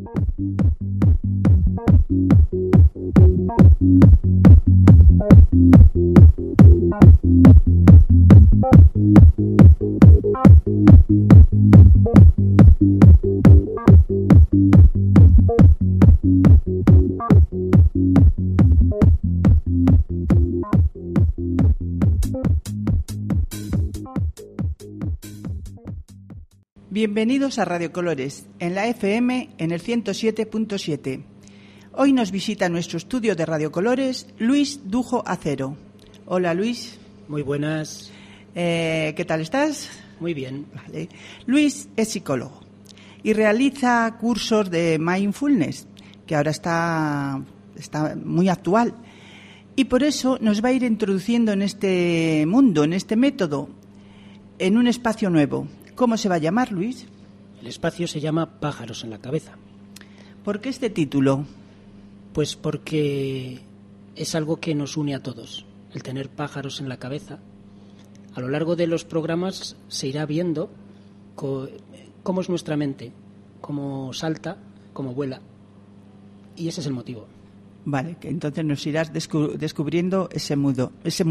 Bienvenidos a Radio Colores, en la FM en el 107.7. Hoy nos visita en nuestro estudio de Radio Colores Luis Dujo Acero. Hola, Luis. Muy buenas. ¿Qué tal estás? Muy bien. Vale. Luis es psicólogo y realiza cursos de mindfulness, que ahora está muy actual. Y por eso nos va a ir introduciendo en este mundo, en este método, en un espacio nuevo. ¿Cómo se va a llamar, Luis? El espacio se llama Pájaros en la Cabeza. ¿Por qué este título? Pues porque es algo que nos une a todos, el tener pájaros en la cabeza. A lo largo de los programas se irá viendo cómo es nuestra mente, cómo salta, cómo vuela. Y ese es el motivo. Vale, que entonces nos irás descubriendo ese mundo.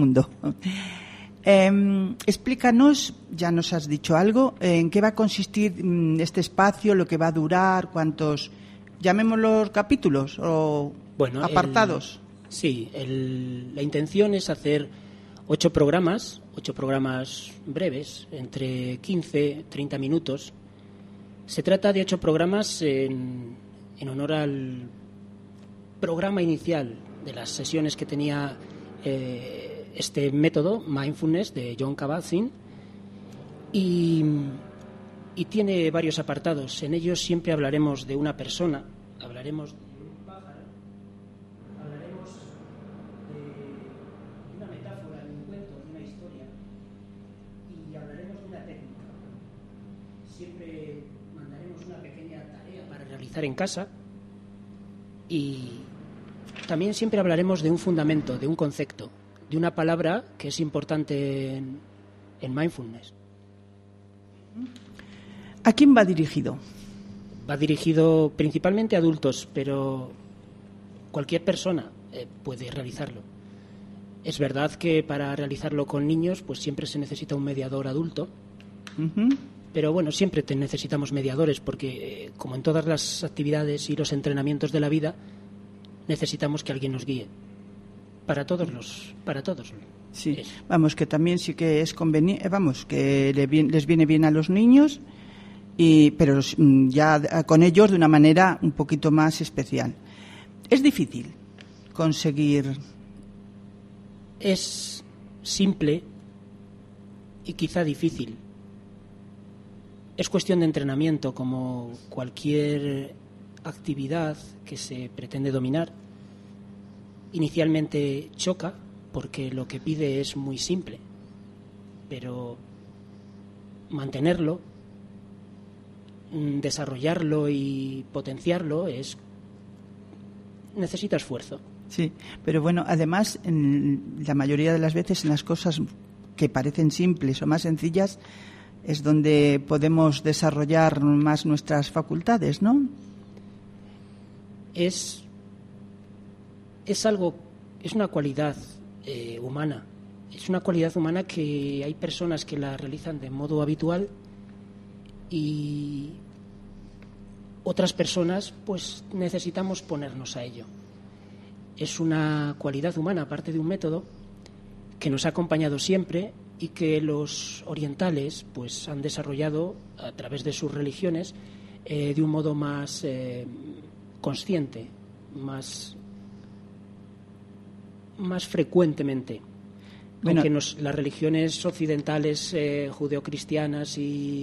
Explícanos, ya nos has dicho algo, en qué va a consistir este espacio, lo que va a durar, cuántos, llamémoslos capítulos o apartados. La intención es hacer 8 programas breves, entre 15 y 30 minutos. Se trata de 8 programas en honor al programa inicial de las sesiones que tenía este método, Mindfulness, de Jon Kabat-Zinn, y tiene varios apartados. En ellos siempre hablaremos de una persona, hablaremos de un pájaro, hablaremos de una metáfora, de un cuento, de una historia, y hablaremos de una técnica. Siempre mandaremos una pequeña tarea para realizar en casa, y también siempre hablaremos de un fundamento, de un concepto, de una palabra que es importante en mindfulness. ¿A quién va dirigido? Va dirigido principalmente a adultos, pero cualquier persona puede realizarlo. Es verdad que para realizarlo con niños, pues siempre se necesita un mediador adulto. Pero bueno, siempre necesitamos mediadores porque, como en todas las actividades y los entrenamientos de la vida, necesitamos que alguien nos guíe. Para todos. Sí, vamos, que también sí que es conveniente, que les viene bien a los niños, pero ya con ellos de una manera un poquito más especial. ¿Es difícil conseguir? Es simple y quizá difícil. Es cuestión de entrenamiento, como cualquier actividad que se pretende dominar. Inicialmente choca porque lo que pide es muy simple, pero mantenerlo, desarrollarlo y potenciarlo necesita esfuerzo. Sí, pero bueno, además, la mayoría de las veces en las cosas que parecen simples o más sencillas es donde podemos desarrollar más nuestras facultades, ¿no? Es una cualidad humana. Es una cualidad humana que hay personas que la realizan de modo habitual y otras personas pues necesitamos ponernos a ello. Es una cualidad humana, aparte de un método, que nos ha acompañado siempre y que los orientales pues han desarrollado a través de sus religiones de un modo más consciente, más frecuentemente. Aunque las religiones occidentales judeocristianas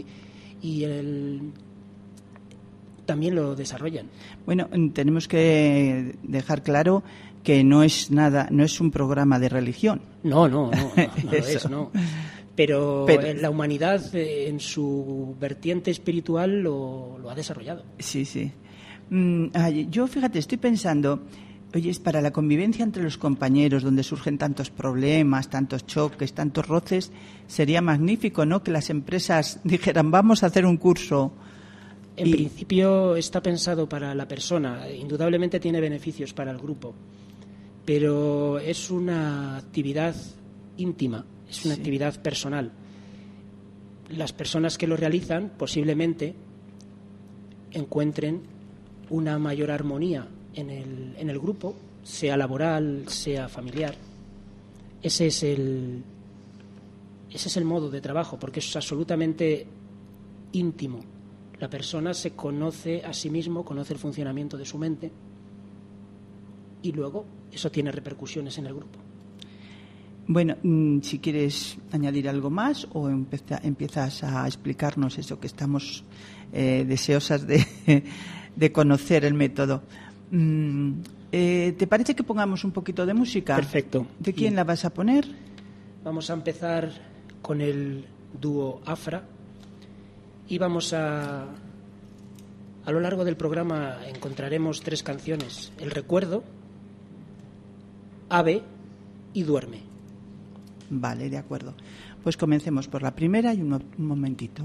también lo desarrollan. Bueno, tenemos que dejar claro que no es un programa de religión. No lo es, no. Pero la humanidad en su vertiente espiritual lo ha desarrollado. Sí. Yo, fíjate, estoy pensando, oye, es para la convivencia entre los compañeros, donde surgen tantos problemas, tantos choques, tantos roces, sería magnífico, ¿no?, que las empresas dijeran, vamos a hacer un curso En principio está pensado para la persona, indudablemente tiene beneficios para el grupo, pero es una actividad íntima, es una actividad personal. Las personas que lo realizan posiblemente encuentren una mayor armonía en el grupo, sea laboral, sea familiar. Ese es el modo de trabajo, porque es absolutamente íntimo. La persona se conoce a sí mismo, conoce el funcionamiento de su mente y luego eso tiene repercusiones en el grupo. Bueno, si quieres añadir algo más o empiezas a explicarnos eso que estamos deseosas de conocer el método. ¿Te parece que pongamos un poquito de música? Perfecto. ¿De quién la vas a poner? Vamos a empezar con el dúo Afra y vamos a lo largo del programa encontraremos 3 canciones: El Recuerdo, Ave y Duerme. Vale, de acuerdo. Pues comencemos por la primera y un momentito.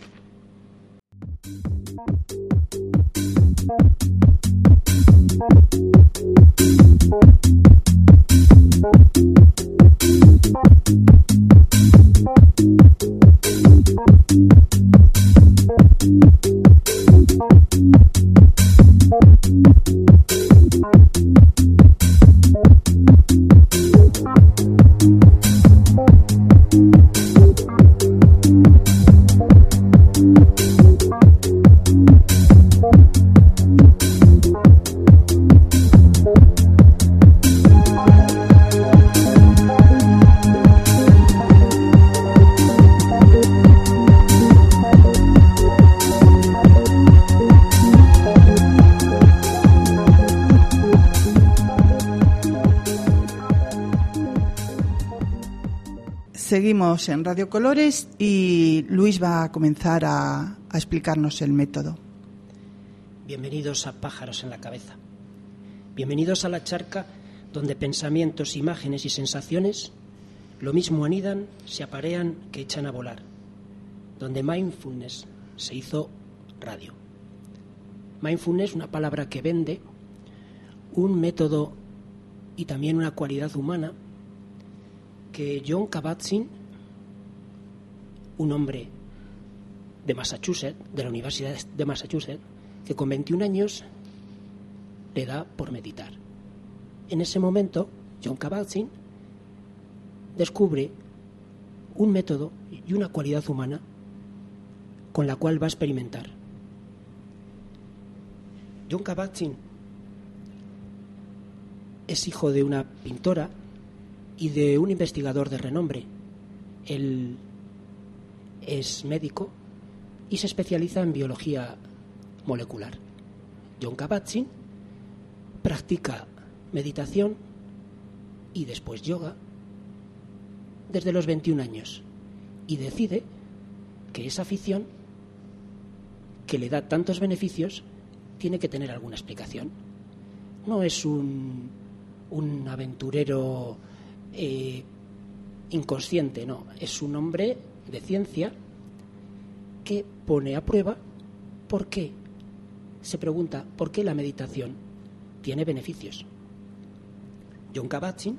Seguimos en Radio Colores y Luis va a comenzar a explicarnos el método. Bienvenidos a Pájaros en la Cabeza. Bienvenidos a la charca donde pensamientos, imágenes y sensaciones lo mismo anidan, se aparean que echan a volar. Donde mindfulness se hizo radio. Mindfulness, una palabra que vende, un método y también una cualidad humana que Jon Kabat-Zinn, un hombre de Massachusetts, de la Universidad de Massachusetts, que con 21 años le da por meditar. En ese momento, Jon Kabat-Zinn descubre un método y una cualidad humana con la cual va a experimentar. Jon Kabat-Zinn es hijo de una pintora y de un investigador de renombre. Él es médico y se especializa en biología molecular. Jon Kabat-Zinn practica meditación y después yoga desde los 21 años y decide que esa afición que le da tantos beneficios tiene que tener alguna explicación. No es un aventurero inconsciente, no, es un hombre de ciencia que pone a prueba por qué, se pregunta por qué la meditación tiene beneficios. Jon Kabat-Zinn,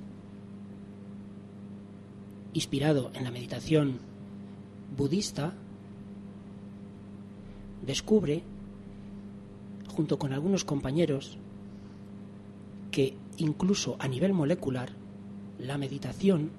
inspirado en la meditación budista, descubre, junto con algunos compañeros, que incluso a nivel molecular la meditación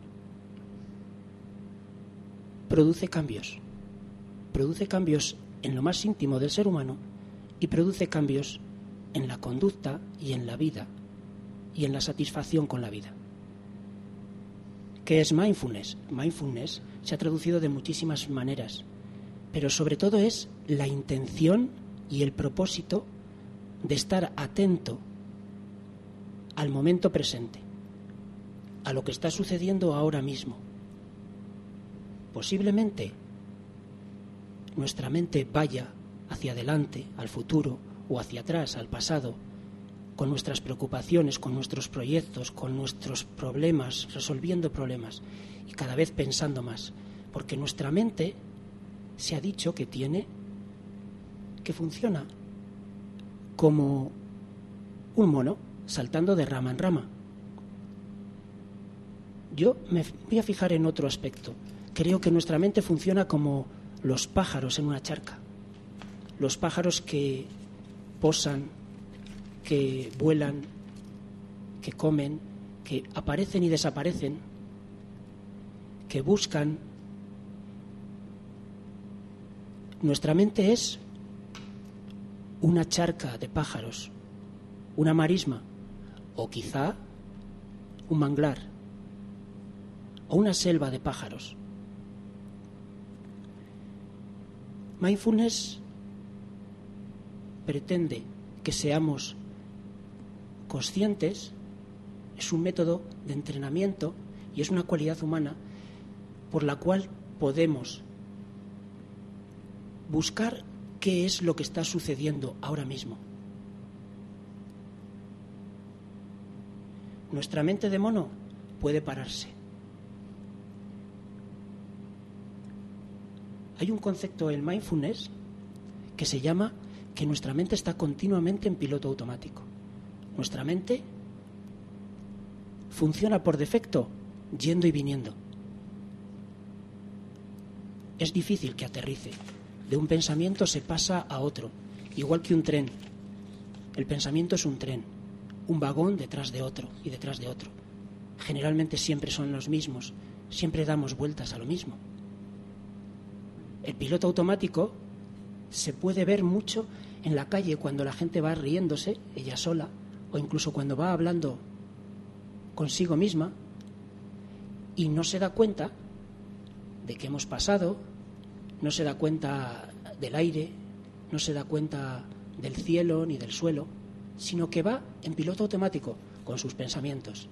produce cambios en lo más íntimo del ser humano y produce cambios en la conducta y en la vida y en la satisfacción con la vida. ¿Qué es mindfulness? Mindfulness se ha traducido de muchísimas maneras, pero sobre todo es la intención y el propósito de estar atento al momento presente, a lo que está sucediendo ahora mismo. Posiblemente nuestra mente vaya hacia adelante, al futuro, o hacia atrás, al pasado, con nuestras preocupaciones, con nuestros proyectos, con nuestros problemas, resolviendo problemas y cada vez pensando más, porque nuestra mente se ha dicho que que funciona como un mono saltando de rama en rama. Yo me voy a fijar en otro aspecto. Creo que nuestra mente funciona como los pájaros en una charca. Los pájaros que posan, que vuelan, que comen, que aparecen y desaparecen, que buscan. Nuestra mente es una charca de pájaros, una marisma, o quizá un manglar, o una selva de pájaros. Mindfulness pretende que seamos conscientes, es un método de entrenamiento y es una cualidad humana por la cual podemos buscar qué es lo que está sucediendo ahora mismo. Nuestra mente de mono puede pararse. Hay un concepto en mindfulness que se llama que nuestra mente está continuamente en piloto automático. Nuestra mente funciona por defecto yendo y viniendo. Es difícil que aterrice. De un pensamiento se pasa a otro, igual que un tren. El pensamiento es un tren, un vagón detrás de otro y detrás de otro. Generalmente siempre son los mismos, siempre damos vueltas a lo mismo. El piloto automático se puede ver mucho en la calle cuando la gente va riéndose, ella sola, o incluso cuando va hablando consigo misma y no se da cuenta de que hemos pasado, no se da cuenta del aire, no se da cuenta del cielo ni del suelo, sino que va en piloto automático con sus pensamientos.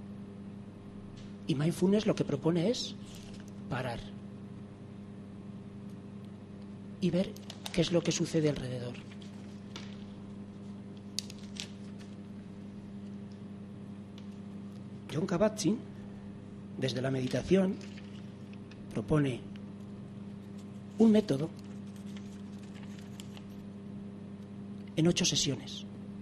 Y mindfulness lo que propone es parar y ver qué es lo que sucede alrededor. Jon Kabat-Zinn, desde la meditación, propone un método en 8 sesiones.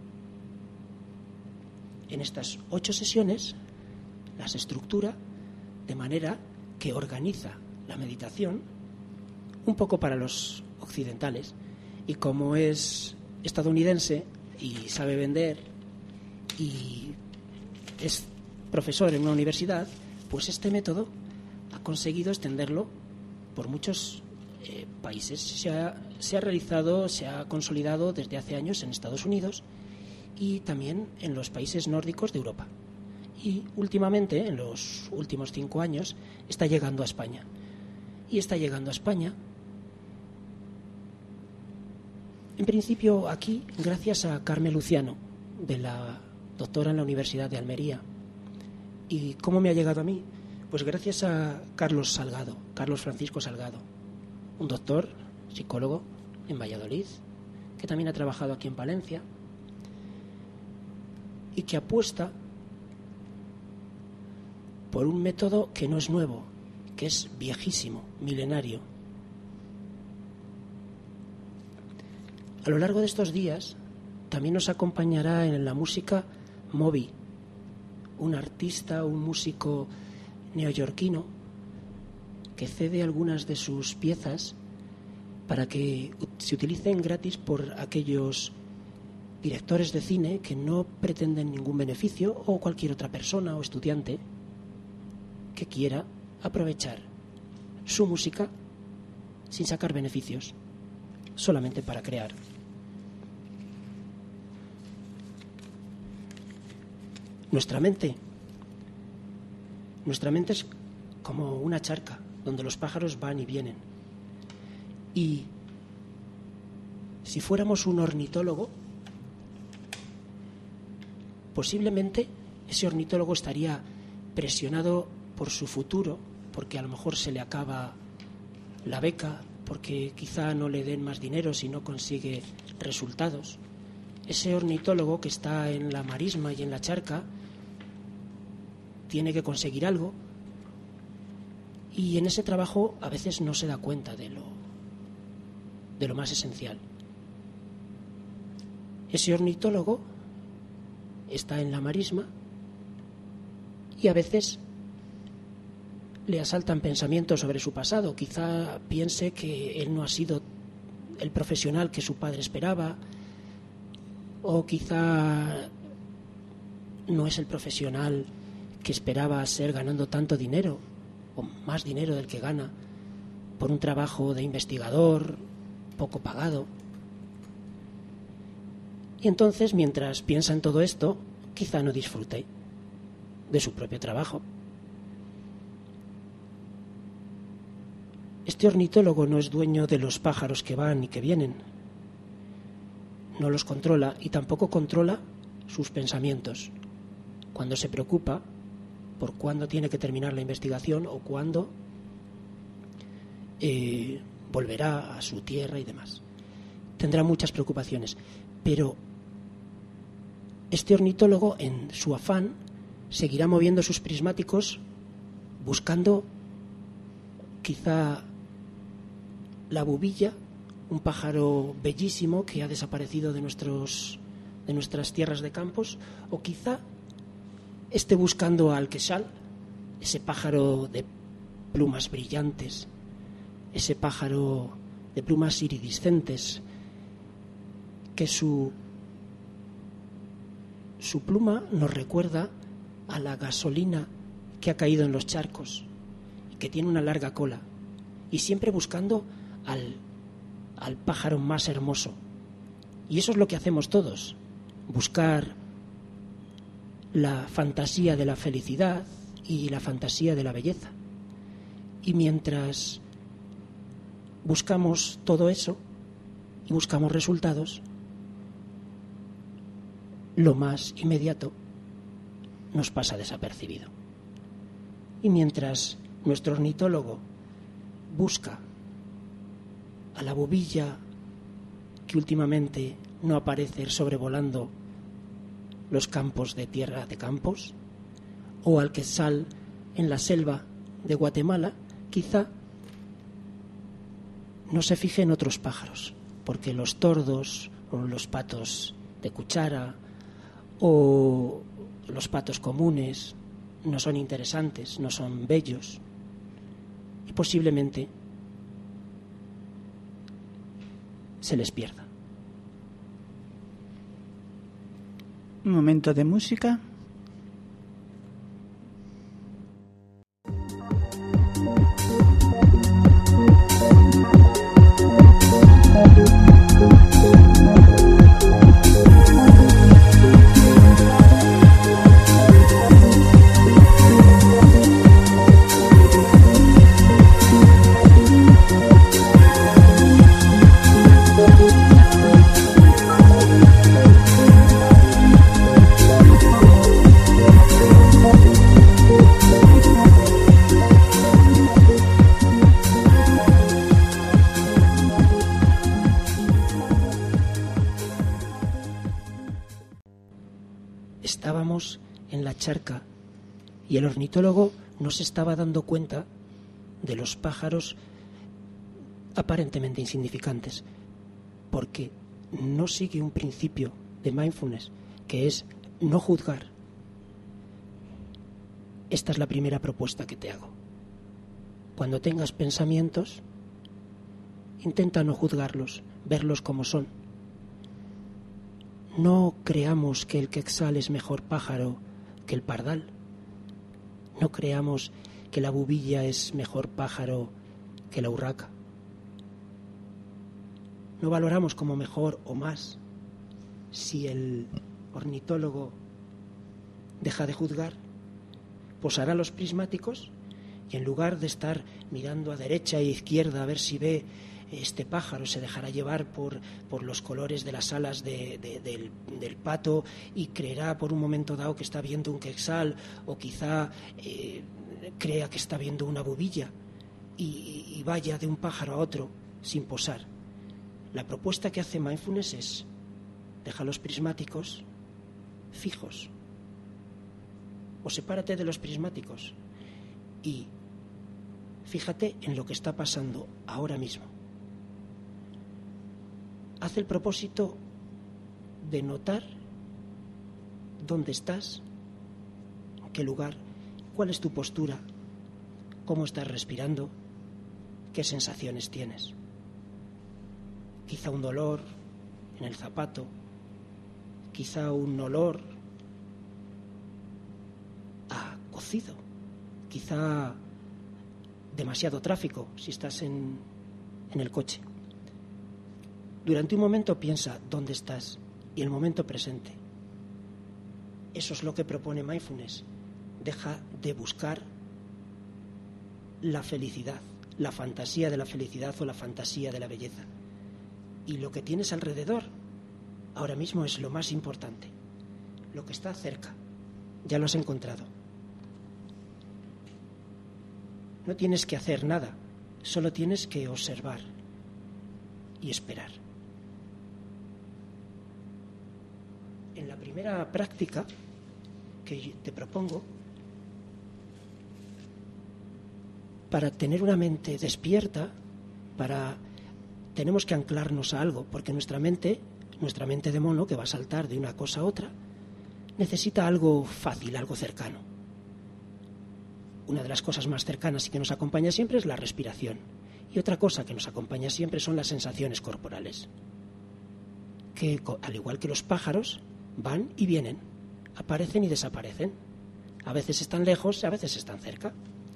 En estas 8 sesiones las estructura de manera que organiza la meditación un poco para los occidentales, y como es estadounidense y sabe vender y es profesor en una universidad, pues este método ha conseguido extenderlo por muchos países. Se ha realizado, se ha consolidado desde hace años en Estados Unidos y también en los países nórdicos de Europa. Y últimamente, en los últimos 5 años, está llegando a España. Y está llegando a España, en principio aquí, gracias a Carmen Luciano, de la doctora en la Universidad de Almería. ¿Y cómo me ha llegado a mí? Pues gracias a Carlos Francisco Salgado, un doctor, psicólogo en Valladolid, que también ha trabajado aquí en Palencia y que apuesta por un método que no es nuevo, que es viejísimo, milenario. A lo largo de estos días también nos acompañará en la música Moby, un artista, un músico neoyorquino que cede algunas de sus piezas para que se utilicen gratis por aquellos directores de cine que no pretenden ningún beneficio, o cualquier otra persona o estudiante que quiera aprovechar su música sin sacar beneficios, solamente para crear. Nuestra mente es como una charca donde los pájaros van y vienen. Y si fuéramos un ornitólogo, posiblemente ese ornitólogo estaría presionado por su futuro, porque a lo mejor se le acaba la beca, porque quizá no le den más dinero si no consigue resultados. Ese ornitólogo que está en la marisma y en la charca tiene que conseguir algo, y en ese trabajo a veces no se da cuenta de lo más esencial. ese ornitólogo está en la marisma y a veces le asaltan pensamientos sobre su pasado. Quizá piense que él no ha sido el profesional que su padre esperaba, o quizá no es el profesional que esperaba ser ganando tanto dinero o más dinero del que gana por un trabajo de investigador poco pagado. Y entonces, mientras piensa en todo esto, quizá no disfrute de su propio trabajo. Este ornitólogo no es dueño de los pájaros que van y que vienen. No los controla y tampoco controla sus pensamientos. Cuando se preocupa por cuándo tiene que terminar la investigación o cuándo volverá a su tierra y demás. Tendrá muchas preocupaciones, pero este ornitólogo, en su afán, seguirá moviendo sus prismáticos buscando quizá la bubilla, un pájaro bellísimo que ha desaparecido de nuestras tierras de campos, o quizá esté buscando al quexal, ese pájaro de plumas brillantes, ese pájaro de plumas iridiscentes, que su pluma nos recuerda a la gasolina que ha caído en los charcos y que tiene una larga cola, y siempre buscando al pájaro más hermoso. Y eso es lo que hacemos todos, buscar la fantasía de la felicidad y la fantasía de la belleza. Y mientras buscamos todo eso y buscamos resultados, lo más inmediato nos pasa desapercibido. Y mientras nuestro ornitólogo busca a la bubilla que últimamente no aparece sobrevolando los campos de tierra de campos, o al quetzal en la selva de Guatemala, quizá no se fije en otros pájaros, porque los tordos o los patos de cuchara o los patos comunes no son interesantes, no son bellos, y posiblemente se les pierda. Un momento de música. Estábamos en la charca y el ornitólogo no se estaba dando cuenta de los pájaros aparentemente insignificantes, porque no sigue un principio de mindfulness, que es no juzgar. Esta es la primera propuesta que te hago. Cuando tengas pensamientos, intenta no juzgarlos, verlos como son. No creamos que el quetzal es mejor pájaro que el pardal. No creamos que la bubilla es mejor pájaro que la urraca. No valoramos como mejor o más. Si el ornitólogo deja de juzgar, posará los prismáticos y en lugar de estar mirando a derecha e izquierda a ver si ve este pájaro, se dejará llevar por los colores de las alas del pato y creerá por un momento dado que está viendo un quetzal, o quizá crea que está viendo una bubilla y vaya de un pájaro a otro sin posar. La propuesta que hace Mindfulness es: deja los prismáticos fijos o sepárate de los prismáticos y fíjate en lo que está pasando ahora mismo. Haz el propósito de notar dónde estás, en qué lugar, cuál es tu postura, cómo estás respirando, qué sensaciones tienes. Quizá un dolor en el zapato, quizá un olor a cocido, quizá demasiado tráfico si estás en el coche. Durante un momento piensa dónde estás y el momento presente. Eso es lo que propone Mindfulness. Deja de buscar la felicidad, la fantasía de la felicidad o la fantasía de la belleza. Y lo que tienes alrededor ahora mismo es lo más importante. Lo que está cerca, ya lo has encontrado. No tienes que hacer nada, solo tienes que observar y esperar. En la primera práctica que te propongo, para tener una mente despierta, tenemos que anclarnos a algo, porque nuestra mente de mono, que va a saltar de una cosa a otra, necesita algo fácil, algo cercano. Una de las cosas más cercanas y que nos acompaña siempre es la respiración. Y otra cosa que nos acompaña siempre son las sensaciones corporales, que al igual que los pájaros, van y vienen, aparecen y desaparecen. A veces están lejos, a veces están cerca.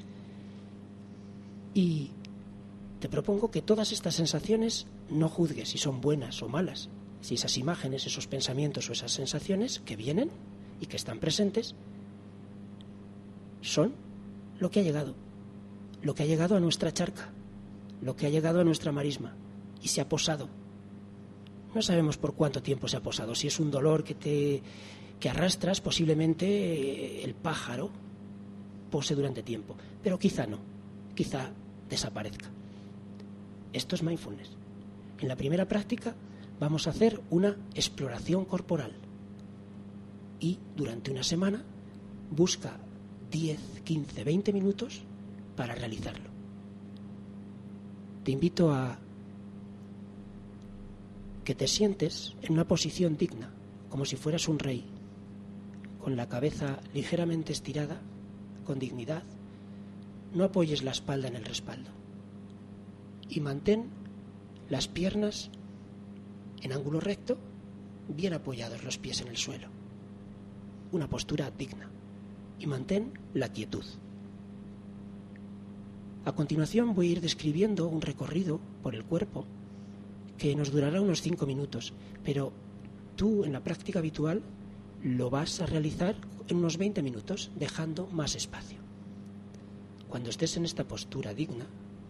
Y te propongo que todas estas sensaciones no juzgues si son buenas o malas, si esas imágenes, esos pensamientos o esas sensaciones que vienen y que están presentes son lo que ha llegado a nuestra charca, lo que ha llegado a nuestra marisma y se ha posado. No sabemos por cuánto tiempo se ha posado. Si es un dolor que arrastras, posiblemente el pájaro pose durante tiempo, pero quizá no, quizá desaparezca. Esto es mindfulness. En la primera práctica vamos a hacer una exploración corporal y durante una semana busca 10, 15, 20 minutos para realizarlo. Te invito a que te sientes en una posición digna, como si fueras un rey, con la cabeza ligeramente estirada, con dignidad. No apoyes la espalda en el respaldo y mantén las piernas en ángulo recto, bien apoyados los pies en el suelo. Una postura digna y mantén la quietud. A continuación voy a ir describiendo un recorrido por el cuerpo que nos durará unos 5 minutos, pero tú en la práctica habitual lo vas a realizar en unos 20 minutos, dejando más espacio. Cuando estés en esta postura digna,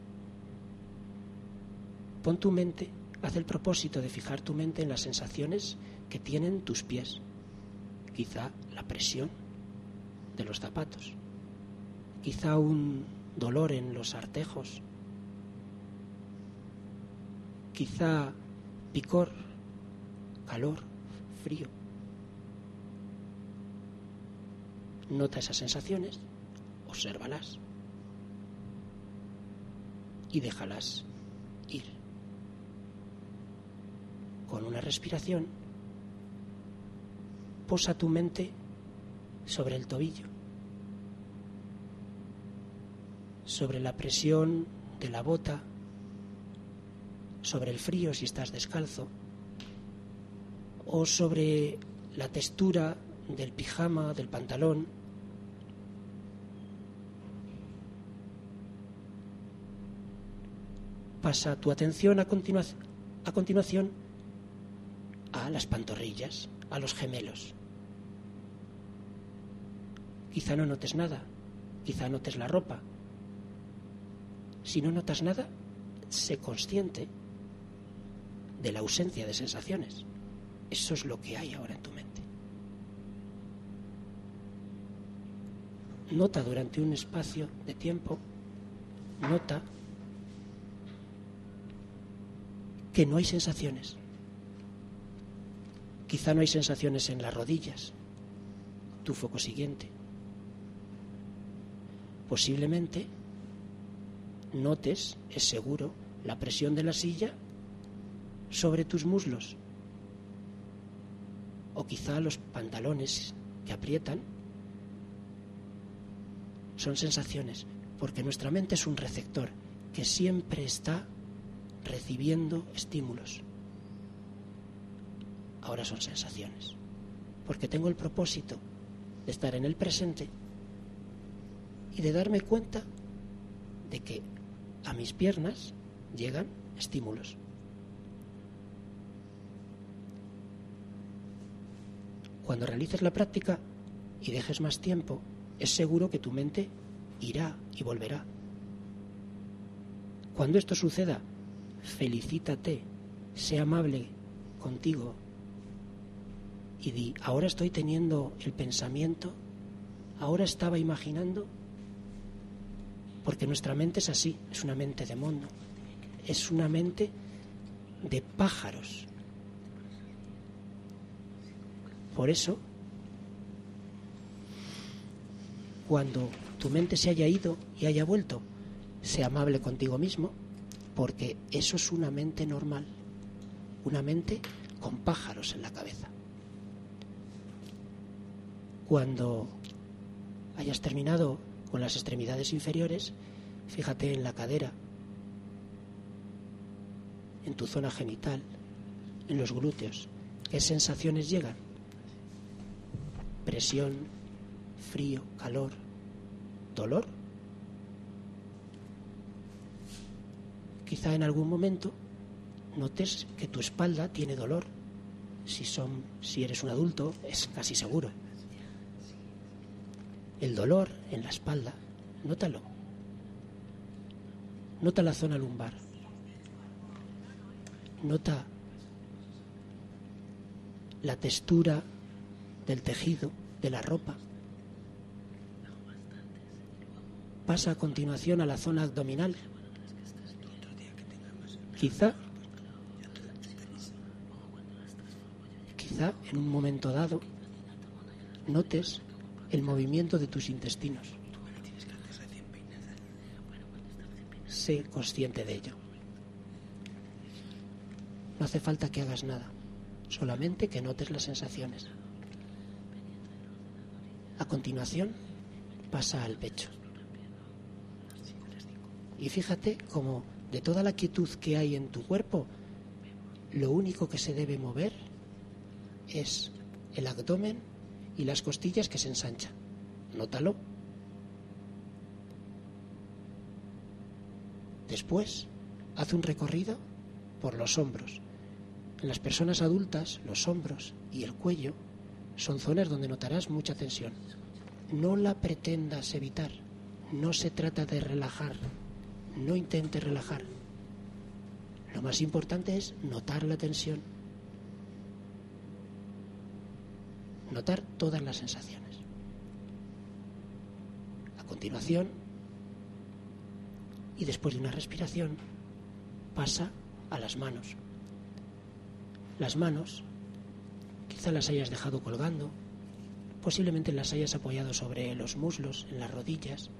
pon tu mente, haz el propósito de fijar tu mente en las sensaciones que tienen tus pies. Quizá la presión de los zapatos, quizá un dolor en los artejos, quizá picor, calor, frío. Nota esas sensaciones, obsérvalas y déjalas ir. Con una respiración, posa tu mente sobre el tobillo, sobre la presión de la bota, sobre el frío si estás descalzo, o sobre la textura del pijama, del pantalón. Pasa tu atención a continuación a las pantorrillas, a los gemelos. Quizá no notes nada, quizá notes la ropa. Si no notas nada, sé consciente de la ausencia de sensaciones. Eso es lo que hay ahora en tu mente. Nota durante un espacio de tiempo, nota que no hay sensaciones. Quizá no hay sensaciones en las rodillas, tu foco siguiente. Posiblemente notes, es seguro, la presión de la silla sobre tus muslos. o quizá los pantalones que aprietan. Son sensaciones, porque nuestra mente es un receptor que siempre está recibiendo estímulos. Ahora son sensaciones, porque tengo el propósito de estar en el presente y de darme cuenta de que a mis piernas llegan estímulos. Cuando realices la práctica y dejes más tiempo, es seguro que tu mente irá y volverá. Cuando esto suceda, felicítate, sé amable contigo y di, ahora estoy teniendo el pensamiento, ahora estaba imaginando, porque nuestra mente es así, es una mente de mono, es una mente de pájaros. Por eso, cuando tu mente se haya ido y haya vuelto, sé amable contigo mismo, porque eso es una mente normal, una mente con pájaros en la cabeza. Cuando hayas terminado con las extremidades inferiores, fíjate en la cadera, en tu zona genital, en los glúteos. ¿Qué sensaciones llegan? Presión, frío, calor, dolor. Quizá en algún momento notes que tu espalda tiene dolor. Si eres un adulto, es casi seguro. El dolor en la espalda, nótalo. Nota la zona lumbar. Nota la textura del tejido, de la ropa. Pasa a continuación a la zona abdominal. Quizá en un momento dado notes el movimiento de tus intestinos. Sé consciente de ello. No hace falta que hagas nada, solamente que notes las sensaciones. A continuación, pasa al pecho. Y fíjate cómo de toda la quietud que hay en tu cuerpo, lo único que se debe mover es el abdomen y las costillas que se ensanchan. Nótalo. Después, haz un recorrido por los hombros. En las personas adultas, los hombros y el cuello son zonas donde notarás mucha tensión. No la pretendas evitar. No se trata de relajar. No intentes relajar. Lo más importante es notar la tensión. Notar todas las sensaciones. A continuación, y después de una respiración, pasa a las manos. Las manos, quizá las hayas dejado colgando, posiblemente las hayas apoyado sobre los muslos, en las rodillas.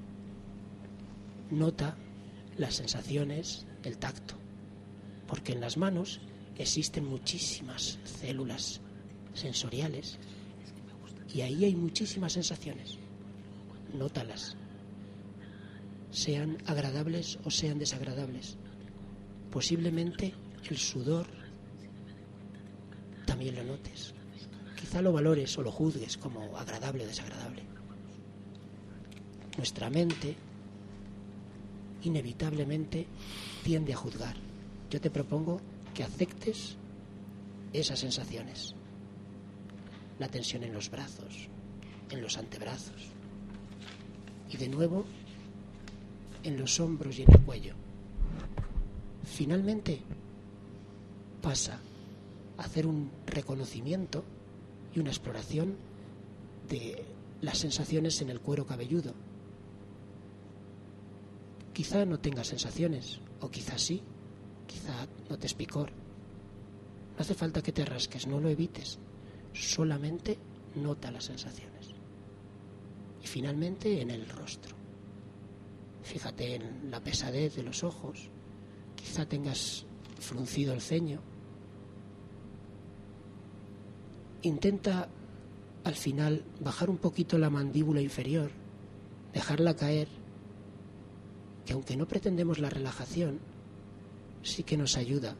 Nota las sensaciones, el tacto, porque en las manos existen muchísimas células sensoriales y ahí hay muchísimas sensaciones. Nótalas, sean agradables o sean desagradables. Posiblemente el sudor también lo notes. Quizá lo valores o lo juzgues como agradable o desagradable. Nuestra mente inevitablemente tiende a juzgar. Yo te propongo que aceptes esas sensaciones. La tensión en los brazos, en los antebrazos y de nuevo en los hombros y en el cuello. Finalmente pasa a hacer un reconocimiento y una exploración de las sensaciones en el cuero cabelludo. Quizá no tengas sensaciones, o quizá sí, quizá notes picor. No hace falta que te rasques, no lo evites, solamente nota las sensaciones. Y finalmente en el rostro. Fíjate en la pesadez de los ojos, quizá tengas fruncido el ceño. intenta al final bajar un poquito la mandíbula inferior, dejarla caer, que aunque no pretendemos la relajación, sí que nos ayuda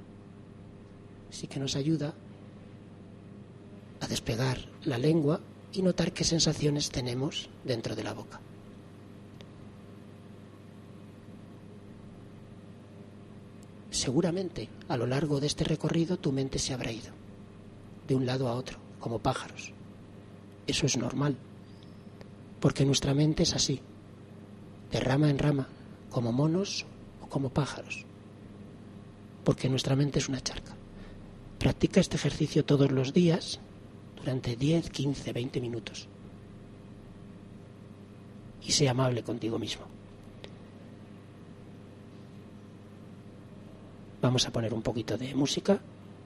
a despegar la lengua y notar qué sensaciones tenemos dentro de la boca. Seguramente a lo largo de este recorrido tu mente se habrá ido de un lado a otro, como pájaros. Eso es normal, porque nuestra mente es así, de rama en rama, como monos o como pájaros, porque nuestra mente es una charca. Practica este ejercicio todos los días durante 10, 15, 20 minutos y sé amable contigo mismo. Vamos a poner un poquito de música.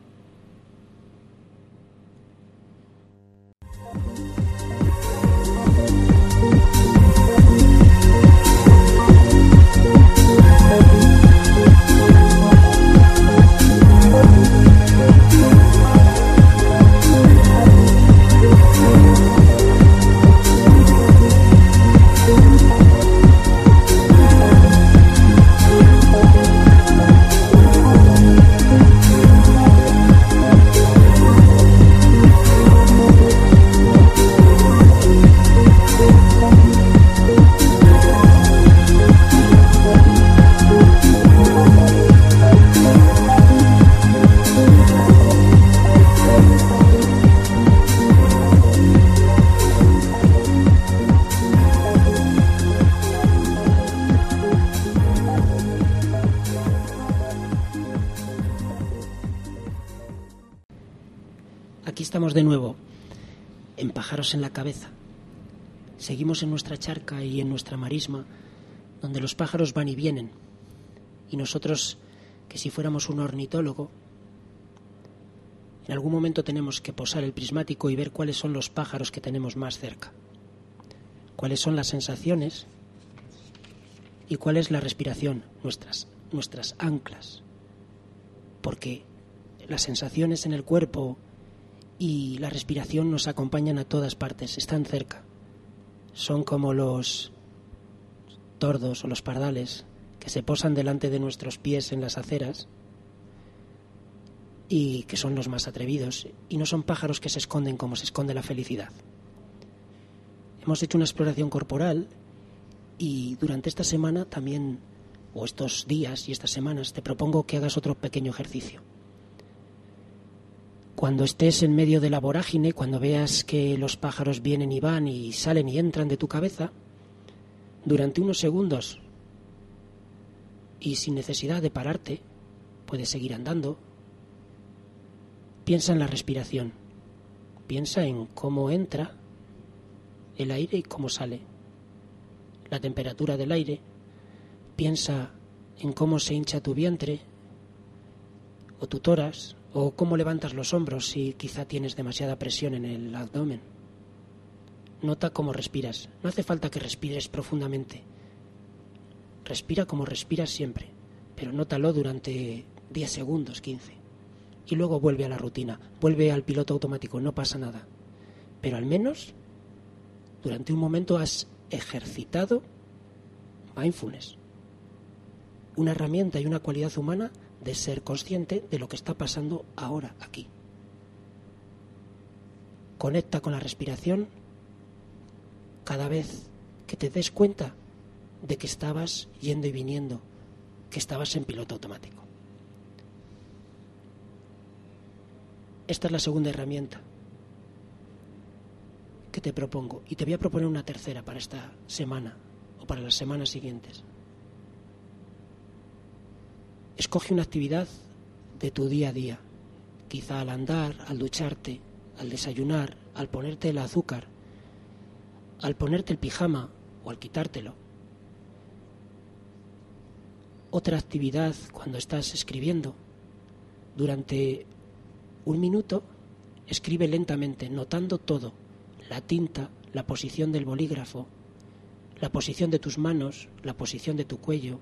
Aquí estamos de nuevo, en Pájaros en la Cabeza. Seguimos en nuestra charca y en nuestra marisma, donde los pájaros van y vienen. Y nosotros, que si fuéramos un ornitólogo, en algún momento tenemos que posar el prismático y ver cuáles son los pájaros que tenemos más cerca, cuáles son las sensaciones y cuál es la respiración, nuestras anclas. Porque las sensaciones en el cuerpo y la respiración nos acompañan a todas partes, están cerca. Son como los tordos o los pardales que se posan delante de nuestros pies en las aceras y que son los más atrevidos, y no son pájaros que se esconden como se esconde la felicidad. Hemos hecho una exploración corporal y durante esta semana también, o estos días y estas semanas, te propongo que hagas otro pequeño ejercicio. Cuando estés en medio de la vorágine, cuando veas que los pájaros vienen y van y salen y entran de tu cabeza, durante unos segundos y sin necesidad de pararte, puedes seguir andando, piensa en la respiración, piensa en cómo entra el aire y cómo sale, la temperatura del aire, piensa en cómo se hincha tu vientre o tu tórax, o cómo levantas los hombros si quizá tienes demasiada presión en el abdomen. Nota cómo respiras. No hace falta que respires profundamente. Respira como respiras siempre, pero nótalo durante 10 segundos, 15. Y luego vuelve a la rutina, vuelve al piloto automático, no pasa nada. Pero al menos durante un momento has ejercitado mindfulness. Una herramienta y una cualidad humana de ser consciente de lo que está pasando ahora, aquí. Conecta con la respiración cada vez que te des cuenta de que estabas yendo y viniendo, que estabas en piloto automático. Esta es la segunda herramienta que te propongo, y te voy a proponer una tercera para esta semana o para las semanas siguientes. Escoge una actividad de tu día a día, quizá al andar, al ducharte, al desayunar, al ponerte el azúcar, al ponerte el pijama o al quitártelo. Otra actividad cuando estás escribiendo. Durante un minuto, escribe lentamente, notando todo: la tinta, la posición del bolígrafo, la posición de tus manos, la posición de tu cuello.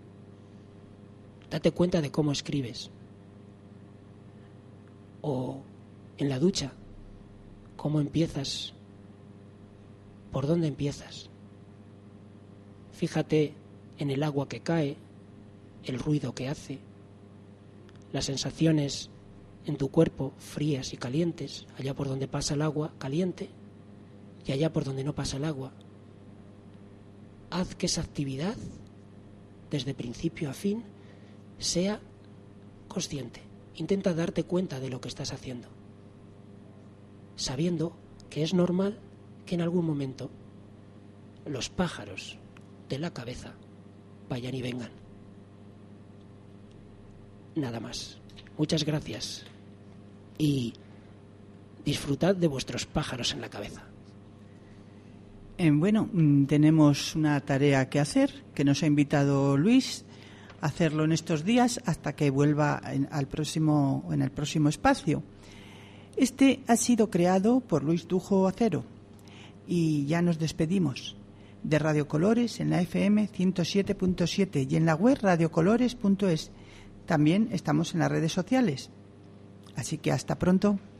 Date cuenta de cómo escribes. O en la ducha, ¿Cómo empiezas? ¿Por dónde empiezas? Fíjate en el agua que cae, el ruido que hace, las sensaciones en tu cuerpo frías y calientes, allá por donde pasa el agua caliente y allá por donde no pasa el agua. Haz que esa actividad, desde principio a fin, sea consciente. Intenta darte cuenta de lo que estás haciendo, sabiendo que es normal que en algún momento los pájaros de la cabeza vayan y vengan. Nada más. Muchas gracias y disfrutad de vuestros pájaros en la cabeza. Bueno, tenemos una tarea que hacer, que nos ha invitado Luis a hacerlo en estos días hasta que vuelva en el próximo espacio. Este ha sido creado por Luis Dujo Acero y ya nos despedimos de Radio Colores en la FM 107.7 y en la web radiocolores.es. También estamos en las redes sociales. Así que hasta pronto.